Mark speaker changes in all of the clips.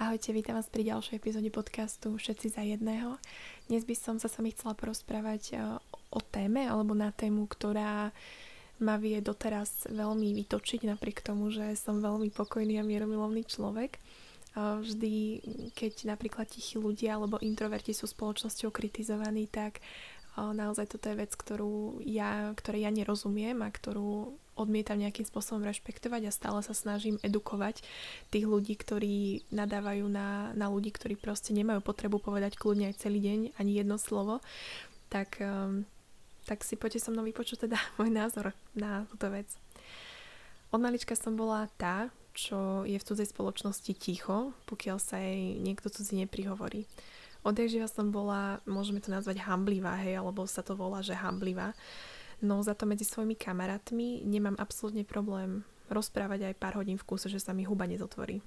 Speaker 1: Ahojte, vítam vás pri ďalšej epizóde podcastu Všetci za jedného. Dnes by som sa s vami chcela porozprávať o téme alebo na tému, ktorá ma vie doteraz veľmi vytočiť, napriek tomu, že som veľmi pokojný a mieromilovný človek. Vždy, keď napríklad tichí ľudia alebo introverti sú spoločnosťou kritizovaní, tak naozaj toto je vec, ktorej ja nerozumiem a ktorú odmietam nejakým spôsobom rešpektovať a stále sa snažím edukovať tých ľudí, ktorí nadávajú na ľudí, ktorí proste nemajú potrebu povedať kľudne aj celý deň ani jedno slovo, tak si poďte so mnou vypočuť teda môj názor na túto vec. Od malička som bola tá, čo je v cudzej spoločnosti ticho, pokiaľ sa jej niekto cudzí neprihovorí. Odjakživa som bola, môžeme to nazvať hamblivá, alebo sa to volá, že hamblivá. No za to medzi svojimi kamarátmi nemám absolútne problém rozprávať aj pár hodín v kúse, že sa mi huba nezatvorí.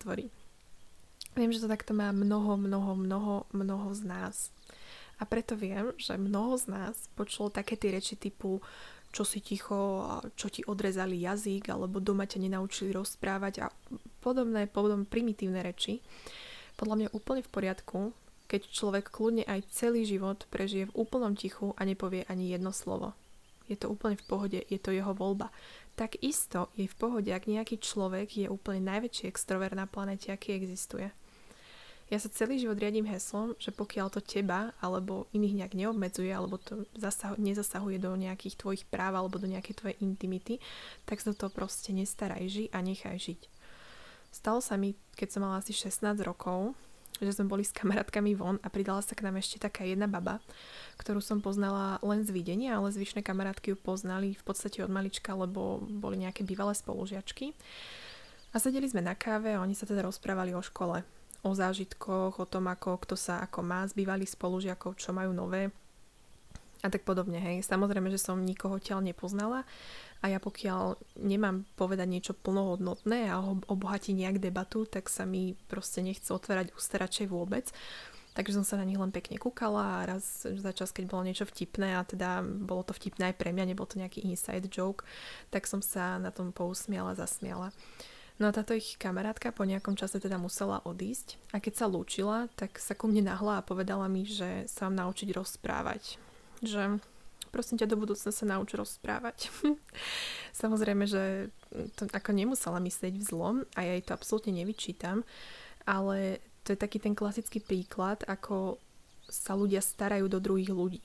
Speaker 1: Viem, že to takto má mnoho z nás. A preto viem, že mnoho z nás počulo také tie reči typu čo si ticho, čo ti odrezali jazyk, alebo doma ťa nenaučili rozprávať a podobné primitívne reči. Podľa mňa úplne v poriadku, keď človek kľudne aj celý život prežije v úplnom tichu a nepovie ani jedno slovo. Je to úplne v pohode, je to jeho voľba. Tak isto je v pohode, ak nejaký človek je úplne najväčší extrovert na planete, aký existuje. Ja sa celý život riadím heslom, že pokiaľ to teba alebo iných nejak neobmedzuje, alebo to nezasahuje do nejakých tvojich práv alebo do nejakej tvojej intimity, tak sa to proste nestaraj, ži a nechaj žiť. Stalo sa mi, keď som mala asi 16 rokov, že sme boli s kamarátkami von a pridala sa k nám ešte taká jedna baba, ktorú som poznala len z videnia, ale zvyšné kamarátky ju poznali v podstate od malička, lebo boli nejaké bývalé spolužiačky. A sedeli sme na káve a oni sa teda rozprávali o škole, o zážitkoch, o tom, kto sa ako má z bývalých spolužiakov, čo majú nové a tak podobne. Hej. Samozrejme, že som nikoho ťaľ nepoznala a ja pokiaľ nemám povedať niečo plnohodnotné a obohatí nejak debatu, tak sa mi proste nechce otvárať ústa radšej vôbec. Takže som sa na nich len pekne kúkala a raz za čas, keď bolo niečo vtipné a teda bolo to vtipné aj pre mňa, nebol to nejaký inside joke, tak som sa na tom pousmiala, zasmiala. No a táto ich kamarátka po nejakom čase teda musela odísť a keď sa lúčila, tak sa ku mne nahla a povedala mi, že sa mám naučiť rozprávať. Že prosím ťa, do budúcna sa nauč rozprávať. Samozrejme, že to ako nemusela myslieť v zlom a ja jej to absolútne nevyčítam, ale to je taký ten klasický príklad, ako sa ľudia starajú do druhých ľudí.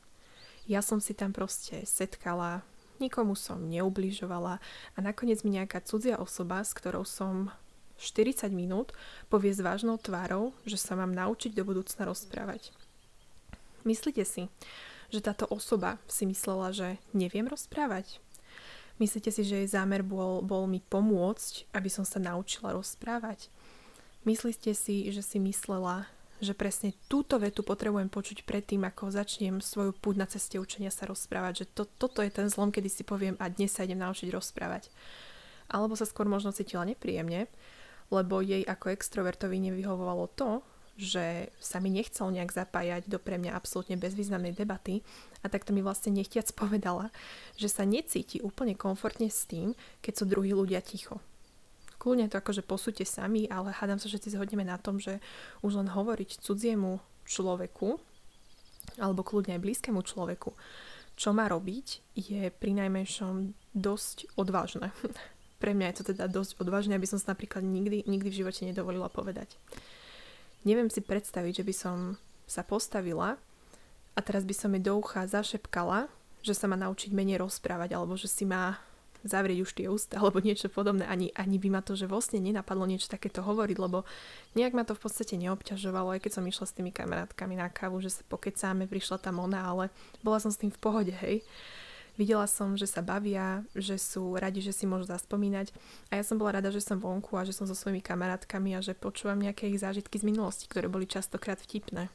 Speaker 1: Ja som si tam proste setkala, nikomu som neubližovala a nakoniec mi nejaká cudzia osoba, s ktorou som 40 minút povie s vážnou tvárou, že sa mám naučiť do budúcna rozprávať. Myslíte si, že táto osoba si myslela, že neviem rozprávať? Myslíte si, že jej zámer bol mi pomôcť, aby som sa naučila rozprávať? Myslíte si, že si myslela, že presne túto vetu potrebujem počuť predtým, ako začnem svoju púť na ceste učenia sa rozprávať, že toto je ten zlom, kedy si poviem a dnes sa idem naučiť rozprávať. Alebo sa skôr možno cítila nepríjemne, lebo jej ako extrovertovi nevyhovovalo to, že sa mi nechcel nejak zapájať do pre mňa absolútne bezvýznamnej debaty a takto mi vlastne nechtiac povedala, že sa necíti úplne komfortne s tým, keď sú druhí ľudia ticho. Kľudne to akože posúďte sami, ale hádam sa, že si zhodneme na tom, že už len hovoriť cudziemu človeku alebo kľudne aj blízkemu človeku, čo má robiť, je prinajmenšom dosť odvážne. Pre mňa je to teda dosť odvážne, aby som sa napríklad nikdy v živote nedovolila povedať. Neviem si predstaviť, že by som sa postavila a teraz by som jej do ucha zašepkala, že sa má naučiť menej rozprávať alebo že si má zavrieť už tie ústa alebo niečo podobné. Ani by ma to, že vlastne nenapadlo niečo takéto hovoriť, lebo nejak ma to v podstate neobťažovalo, aj keď som išla s tými kamarátkami na kávu, že sa pokecáme, prišla tam ona, ale bola som s tým v pohode, hej. Videla som, že sa bavia, že sú radi, že si môžu zaspomínať a ja som bola rada, že som vonku a že som so svojimi kamarátkami a že počúvam nejaké ich zážitky z minulosti, ktoré boli častokrát vtipné.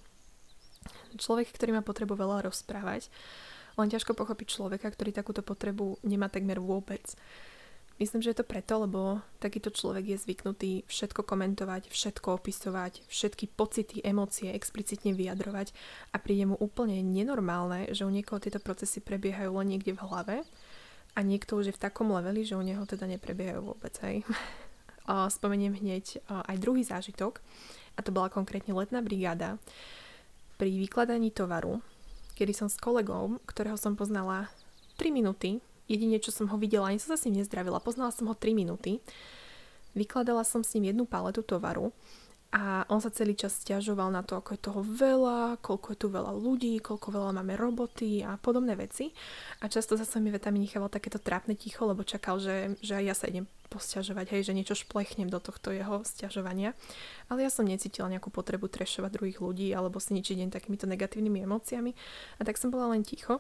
Speaker 1: Človek, ktorý má potrebu veľa rozprávať, len ťažko pochopiť človeka, ktorý takúto potrebu nemá takmer vôbec. Myslím, že je to preto, lebo takýto človek je zvyknutý všetko komentovať, všetko opisovať, všetky pocity, emócie explicitne vyjadrovať a príde mu úplne nenormálne, že u niekoho tieto procesy prebiehajú len niekde v hlave a niekto už je v takom leveli, že u neho teda neprebiehajú vôbec. Hej. spomeniem hneď aj druhý zážitok, a to bola konkrétne letná brigáda pri vykladaní tovaru, kedy som s kolegom, ktorého som poznala 3 minúty, jedine čo som ho videla, ani som sa s ním nezdravila, poznala som ho 3 minúty, vykladala som s ním jednu paletu tovaru a on sa celý čas sťažoval na to, ako je toho veľa, koľko je tu veľa ľudí, koľko veľa máme roboty a podobné veci. A často za svojimi vetami nechával takéto trápne ticho, lebo čakal, že aj ja sa idem posťažovať, hej, že niečo šplechnem do tohto jeho sťažovania. Ale ja som necítila nejakú potrebu trešovať druhých ľudí alebo si ničiť deň takýmito negatívnymi emóciami. A tak som bola len ticho.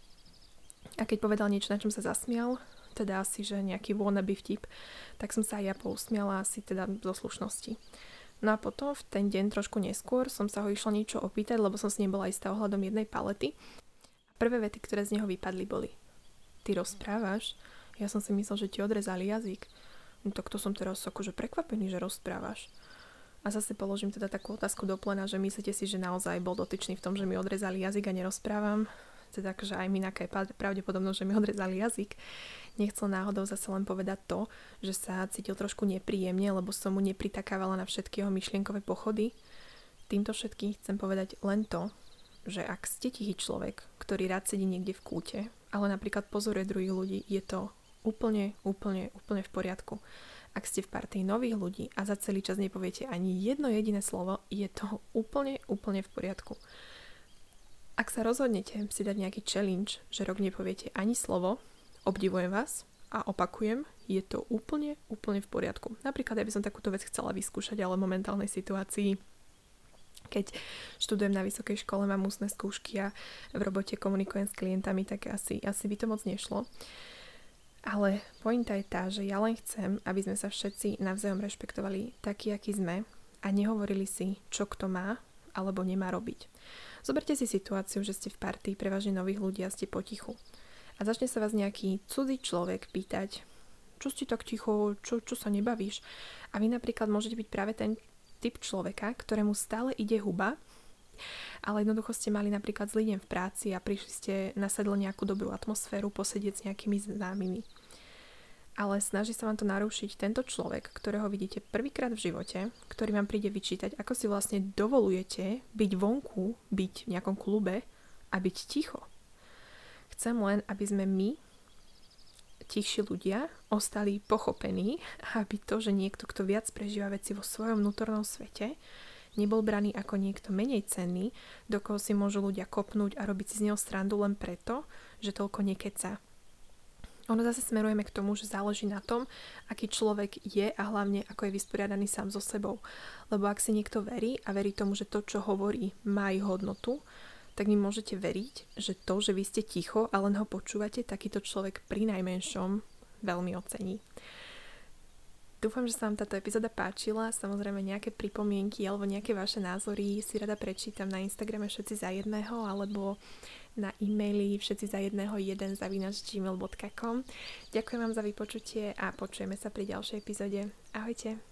Speaker 1: A keď povedal niečo, na čom sa zasmial, teda asi, že nejaký wannabe vtip, tak som sa aj ja pousmiala asi teda zo slušnosti. No a potom v ten deň trošku neskôr som sa ho išla niečo opýtať, lebo som si nebola istá ohľadom jednej palety. Prvé vety, ktoré z neho vypadli, boli: Ty rozprávaš? Ja som si myslel, že ti odrezali jazyk. No tak to som teraz akože prekvapený, že rozprávaš. A zase položím teda takú otázku do plena, že myslíte si, že naozaj bol dotyčný v tom, že mi odrezali jazyk a nerozprávam? Teda, že aj mi aká je pravdepodobnosť, že mi odrezali jazyk. Nechcel náhodou zase len povedať to, že sa cítil trošku nepríjemne, lebo som mu nepritakávala na všetky jeho myšlienkové pochody. Týmto všetkým chcem povedať len to, že ak ste tichý človek, ktorý rád sedí niekde v kúte, ale napríklad pozoruje druhých ľudí, je to úplne v poriadku. Ak ste v partii nových ľudí a za celý čas nepoviete ani jedno jediné slovo, je to úplne v poriadku. Ak sa rozhodnete si dať nejaký challenge, že rok nepoviete ani slovo, obdivujem vás a opakujem, je to úplne v poriadku. Napríklad, ja by som takúto vec chcela vyskúšať, ale v momentálnej situácii, keď študujem na vysokej škole, mám ústne skúšky a v robote komunikujem s klientami, tak asi by to moc nešlo. Ale pointa je tá, že ja len chcem, aby sme sa všetci navzájom rešpektovali takí, akí sme a nehovorili si, čo kto má alebo nemá robiť. Zoberte si situáciu, že ste v partii prevažne nových ľudí a ste potichu. A začne sa vás nejaký cudzí človek pýtať, čo ste tak ticho, čo sa nebavíš. A vy napríklad môžete byť práve ten typ človeka, ktorému stále ide huba, ale jednoducho ste mali napríklad zlý deň v práci a prišli ste na sedlo nejakú dobrú atmosféru posedieť s nejakými známymi. Ale snaží sa vám to narušiť tento človek, ktorého vidíte prvýkrát v živote, ktorý vám príde vyčítať, ako si vlastne dovolujete byť vonku, byť v nejakom klube a byť ticho. Chcem len, aby sme my, tichší ľudia, ostali pochopení, aby to, že niekto, kto viac prežíva veci vo svojom vnútornom svete, nebol braný ako niekto menej cenný, do koho si môžu ľudia kopnúť a robiť si z neho srandu len preto, že toľko nekeca. Ono zase smerujeme k tomu, že záleží na tom, aký človek je a hlavne ako je vysporiadaný sám so sebou. Lebo ak si niekto verí a verí tomu, že to, čo hovorí, má aj hodnotu, tak mi môžete veriť, že to, že vy ste ticho a len ho počúvate, takýto človek pri najmenšom veľmi ocení. Dúfam, že sa vám táto epizóda páčila. Samozrejme nejaké pripomienky alebo nejaké vaše názory si rada prečítam na Instagrame všetci za jedného alebo na e-maili všetci za jedného 1@gmail.com. Ďakujem vám za vypočutie a počujeme sa pri ďalšej epizóde. Ahojte.